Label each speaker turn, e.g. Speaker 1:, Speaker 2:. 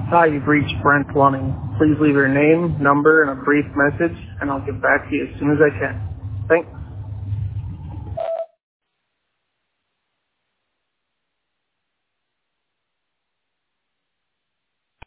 Speaker 1: Hi, you've reached Brent Plumbing. Please leave your name, number, and a brief message, and I'll get back to you as soon as I can. Thanks.